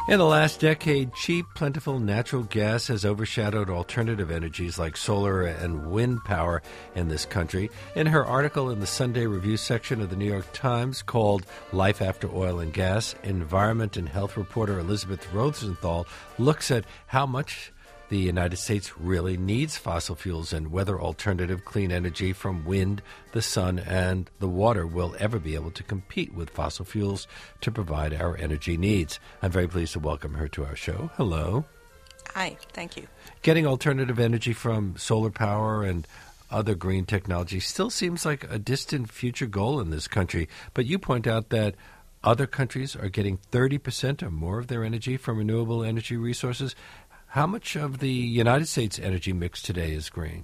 In the last decade, cheap, plentiful natural gas has overshadowed alternative energies like solar and wind power in this country. In her article in the Sunday Review section of the New York Times called Life After Oil and Gas, environment and health reporter Elizabeth Rosenthal looks at how much the United States really needs fossil fuels and whether alternative clean energy from wind, the sun, and the water will ever be able to compete with fossil fuels to provide our energy needs. I'm very pleased to welcome her to our show. Hello. Hi, thank you. Getting alternative energy from solar power and other green technology still seems like a distant future goal in this country, but you point out that other countries are getting 30% or more of their energy from renewable energy resources. How much of the United States energy mix today is green?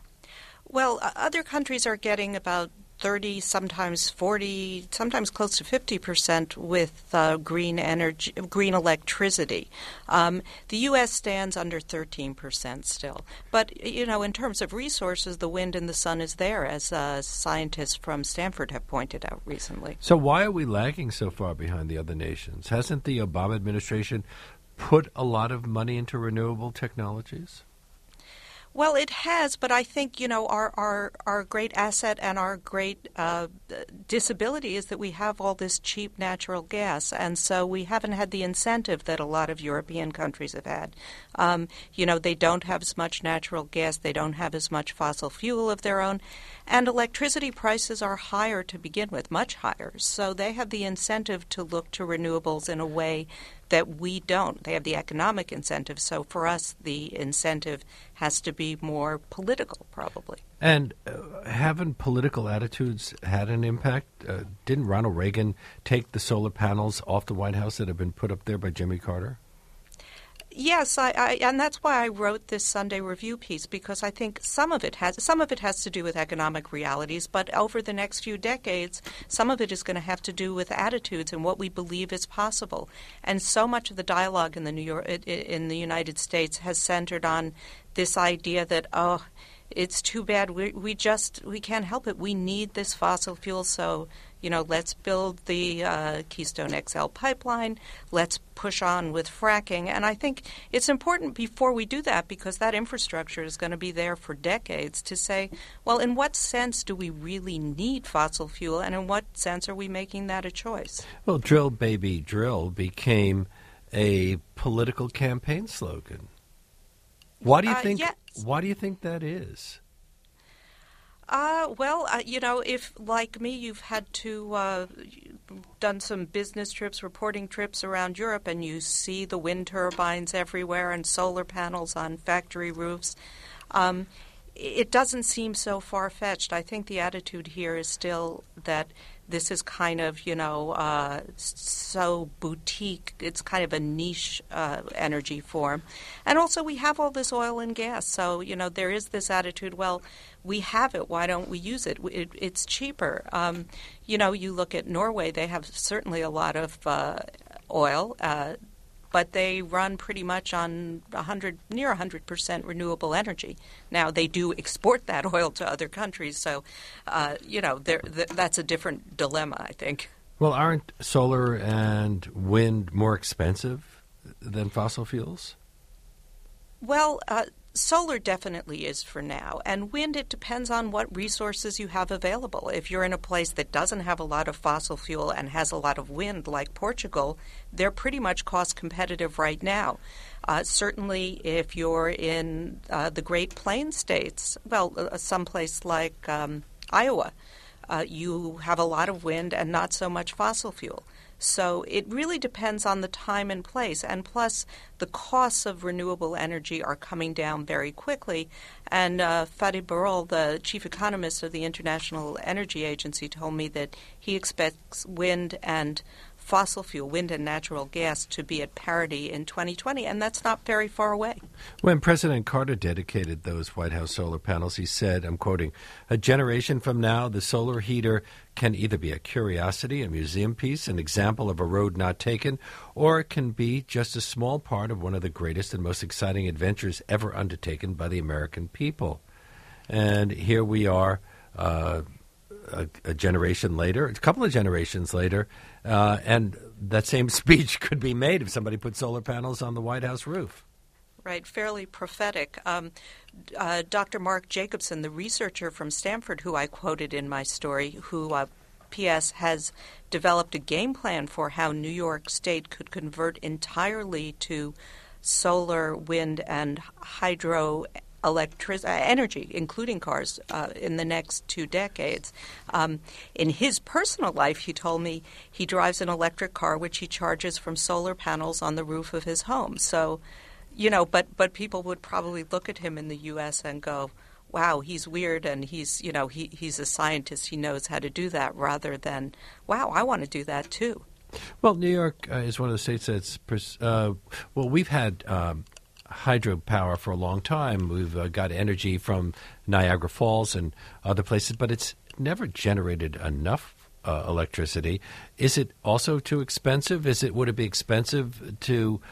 Well, other countries are getting about 30, sometimes 40, sometimes close to 50% with green energy, green electricity. The U.S. stands under 13% still. But, you know, in terms of resources, the wind and the sun is there, as scientists from Stanford have pointed out recently. So why are we lagging so far behind the other nations? Hasn't the Obama administration put a lot of money into renewable technologies? Well, it has, but I think, you know, our great asset and our great disability is that we have all this cheap natural gas, and so we haven't had the incentive that a lot of European countries have had. You know, they don't have as much natural gas, they don't have as much fossil fuel of their own, and electricity prices are higher to begin with, much higher. So they have the incentive to look to renewables in a way that we don't. They have the economic incentive. So for us, the incentive has to be more political, probably. And haven't political attitudes had an impact? Didn't Ronald Reagan take the solar panels off the White House that had been put up there by Jimmy Carter? Yes, and that's why I wrote this Sunday Review piece, because I think some of it has to do with economic realities, but over the next few decades, some of it is going to have to do with attitudes and what we believe is possible. And so much of the dialogue in the United States has centered on this idea that, oh, it's too bad we can't help it. We need this fossil fuel, so, you know, let's build the Keystone XL pipeline. Let's push on with fracking. And I think it's important before we do that, because that infrastructure is going to be there for decades, to say, well, in what sense do we really need fossil fuel, and in what sense are we making that a choice? Well, drill, baby, drill became a political campaign slogan. Why do you think? Yes. Why do you think that is? You know, if, like me, you've had to done some business trips, reporting trips around Europe, and you see the wind turbines everywhere and solar panels on factory roofs, it doesn't seem so far-fetched. I think the attitude here is still that this is kind of, you know, so boutique. It's kind of a niche energy form. And also we have all this oil and gas. So, you know, there is this attitude, well, we have it. Why don't we use it? It's cheaper. You know, you look at Norway, they have certainly a lot of oil, but they run pretty much on near 100% renewable energy. Now, they do export that oil to other countries, so, you know, that's a different dilemma, I think. Well, aren't solar and wind more expensive than fossil fuels? Well, solar definitely is for now, and wind, it depends on what resources you have available. If you're in a place that doesn't have a lot of fossil fuel and has a lot of wind, like Portugal, they're pretty much cost competitive right now. Certainly, if you're in the Great Plains states, well, someplace like Iowa, you have a lot of wind and not so much fossil fuel. So it really depends on the time and place. And plus, the costs of renewable energy are coming down very quickly. And Fatih Birol, the chief economist of the International Energy Agency, told me that he expects wind and fossil fuel, wind and natural gas, to be at parity in 2020, and that's not very far away. When President Carter dedicated those White House solar panels, he said, I'm quoting, "A generation from now, the solar heater can either be a curiosity, a museum piece, an example of a road not taken, or it can be just a small part of one of the greatest and most exciting adventures ever undertaken by the American people." And here we are, a generation later, a couple of generations later, and that same speech could be made if somebody put solar panels on the White House roof. Right, fairly prophetic. Dr. Mark Jacobson, the researcher from Stanford who I quoted in my story, who P.S. has developed a game plan for how New York State could convert entirely to solar, wind, and hydro energy, including cars, in the next 2 decades. In his personal life, he told me he drives an electric car which he charges from solar panels on the roof of his home. So, but people would probably look at him in the U.S. and go, wow, he's weird and he's a scientist. He knows how to do that, rather than, wow, I want to do that too. Well, New York is one of the states that's we've had hydropower for a long time. We've got energy from Niagara Falls and other places, but it's never generated enough electricity. Is it also too expensive? Would it be expensive to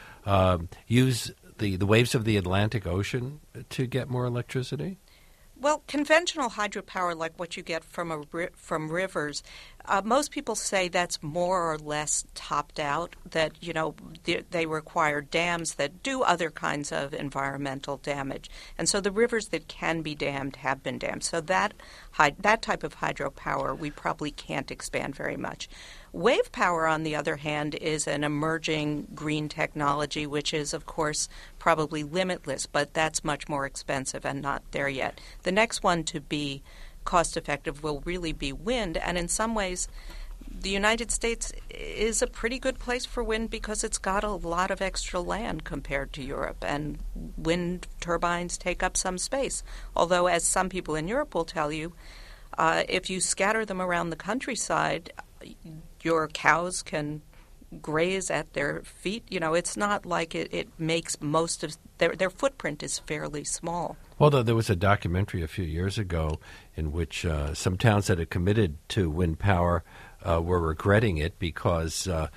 use the waves of the Atlantic Ocean to get more electricity? Well, conventional hydropower, like what you get from rivers, most people say that's more or less topped out, that, they require dams that do other kinds of environmental damage. And so the rivers that can be dammed have been dammed. So that type of hydropower we probably can't expand very much. Wave power, on the other hand, is an emerging green technology, which is, of course, probably limitless, but that's much more expensive and not there yet. The next one to be cost-effective will really be wind, and in some ways, the United States is a pretty good place for wind because it's got a lot of extra land compared to Europe, and wind turbines take up some space. Although, as some people in Europe will tell you, if you scatter them around the countryside, your cows can graze at their feet. It's not like it makes most of their footprint is fairly small. Although there was a documentary a few years ago in which some towns that had committed to wind power were regretting it because of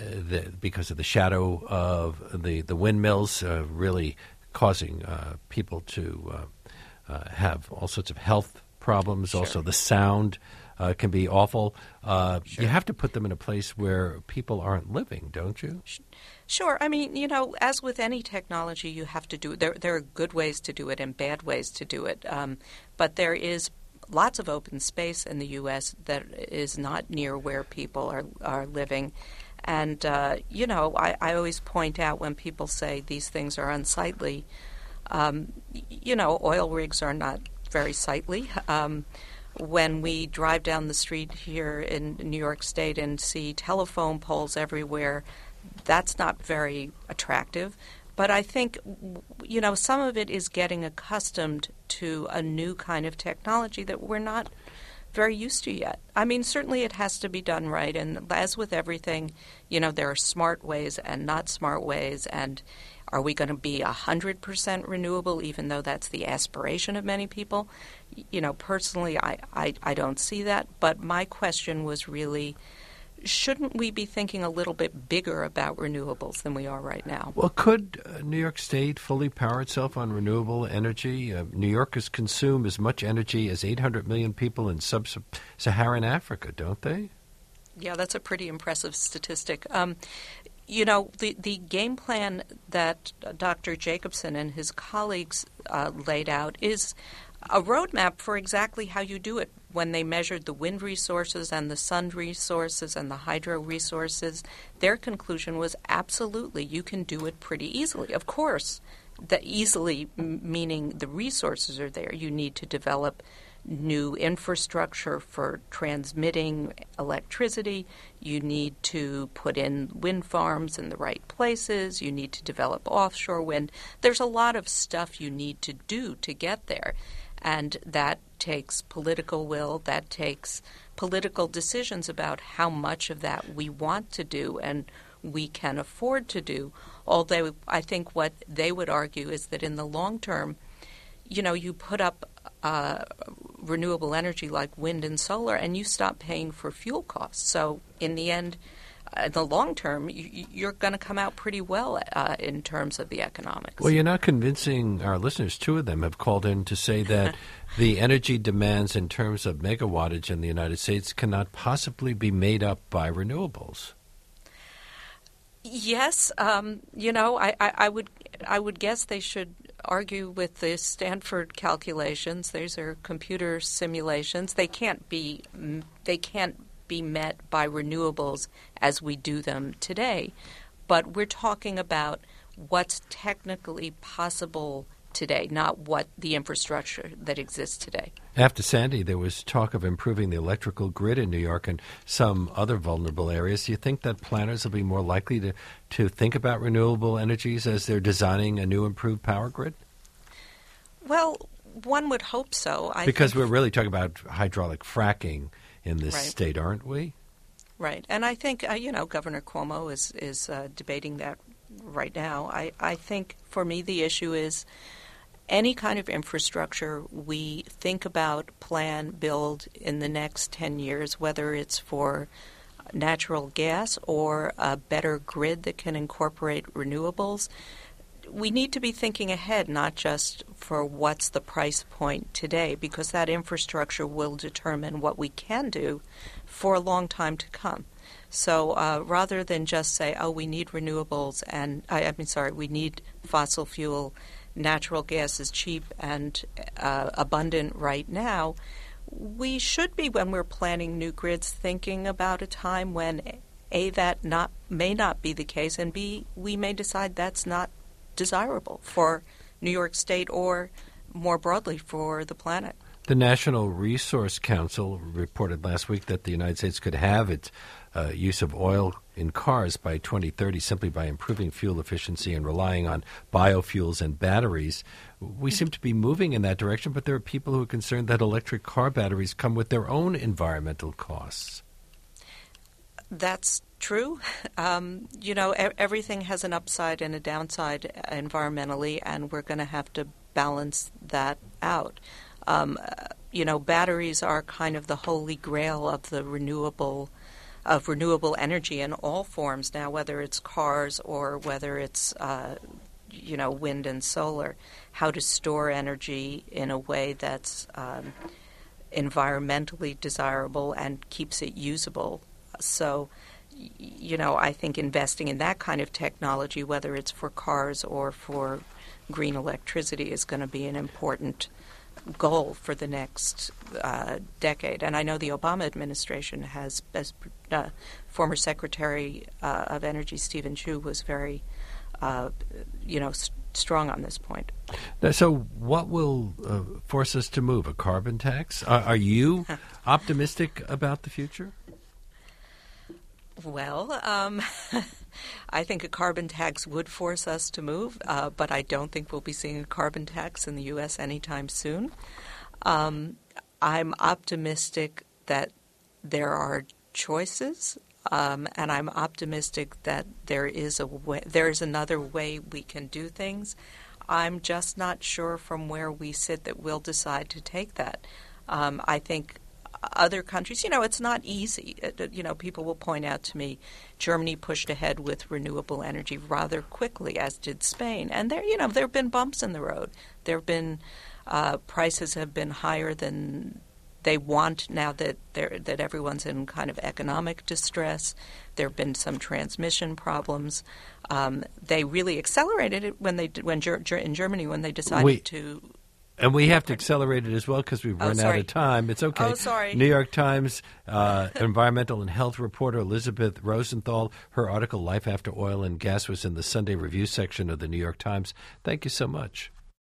the shadow of the windmills really causing people to have all sorts of health problems. Sure. Also, the sound can be awful. Sure. You have to put them in a place where people aren't living, don't you? Sure. I mean, as with any technology, you have to do it. There are good ways to do it and bad ways to do it. But there is lots of open space in the U.S. that is not near where people are living. And, I always point out when people say these things are unsightly, oil rigs are not very sightly. When we drive down the street here in New York State and see telephone poles everywhere, that's not very attractive. But I think, some of it is getting accustomed to a new kind of technology that we're not very used to yet. I mean, certainly it has to be done right. And as with everything, there are smart ways and not smart ways. And are we going to be 100% renewable, even though that's the aspiration of many people? Personally, I don't see that. But my question was really, shouldn't we be thinking a little bit bigger about renewables than we are right now? Well, could New York State fully power itself on renewable energy? New Yorkers consume as much energy as 800 million people in sub-Saharan Africa, don't they? Yeah, that's a pretty impressive statistic. The game plan that Dr. Jacobson and his colleagues laid out is a roadmap for exactly how you do it. When they measured the wind resources and the sun resources and the hydro resources, their conclusion was absolutely you can do it pretty easily. Of course, the easily meaning the resources are there. You need to develop new infrastructure for transmitting electricity. You need to put in wind farms in the right places. You need to develop offshore wind. There's a lot of stuff you need to do to get there. And that takes political will, that takes political decisions about how much of that we want to do and we can afford to do. Although I think what they would argue is that in the long term, you put up renewable energy like wind and solar and you stop paying for fuel costs. So in the end, in the long term, you're going to come out pretty well in terms of the economics. Well, you're not convincing our listeners. Two of them have called in to say that the energy demands in terms of megawattage in the United States cannot possibly be made up by renewables. Yes, I would guess they should argue with the Stanford calculations. These are computer simulations. They can't be met by renewables as we do them today. But we're talking about what's technically possible today, not what the infrastructure that exists today. After Sandy, there was talk of improving the electrical grid in New York and some other vulnerable areas. Do you think that planners will be more likely to think about renewable energies as they're designing a new improved power grid? Well, one would hope so. Because we're really talking about hydraulic fracking in this state, aren't we? Right. And I think, Governor Cuomo is debating that right now. I think, for me, the issue is any kind of infrastructure we think about, plan, build in the next 10 years, whether it's for natural gas or a better grid that can incorporate renewables, we need to be thinking ahead, not just for what's the price point today, because that infrastructure will determine what we can do for a long time to come. So rather than just say, we need renewables we need fossil fuel, natural gas is cheap and abundant right now, we should be, when we're planning new grids, thinking about a time when, A, that may not be the case, and B, we may decide that's not desirable for New York State or more broadly for the planet. The National Resource Council reported last week that the United States could have its use of oil in cars by 2030 simply by improving fuel efficiency and relying on biofuels and batteries. We seem to be moving in that direction, but there are people who are concerned that electric car batteries come with their own environmental costs. That's true. Everything has an upside and a downside environmentally, and we're going to have to balance that out. Batteries are kind of the holy grail of the renewable energy in all forms now, whether it's cars or whether it's wind and solar. How to store energy in a way that's environmentally desirable and keeps it usable. So, I think investing in that kind of technology, whether it's for cars or for green electricity, is going to be an important goal for the next decade. And I know the Obama administration has, as former Secretary of Energy Stephen Chu was very, strong on this point. So what will force us to move? A carbon tax? Are you optimistic about the future? Well, I think a carbon tax would force us to move, but I don't think we'll be seeing a carbon tax in the U.S. anytime soon. I'm optimistic that there are choices, and I'm optimistic that there is another way we can do things. I'm just not sure from where we sit that we'll decide to take that. I think other countries, it's not easy. People will point out to me Germany pushed ahead with renewable energy rather quickly, as did Spain. And there have been bumps in the road. There have been prices have been higher than they want now that everyone's in kind of economic distress. There have been some transmission problems. They really accelerated it in Germany when they decided to. And we have to accelerate it as well because we've run out of time. It's okay. Oh, sorry. New York Times environmental and health reporter Elizabeth Rosenthal, her article, Life After Oil and Gas, was in the Sunday Review section of the New York Times. Thank you so much.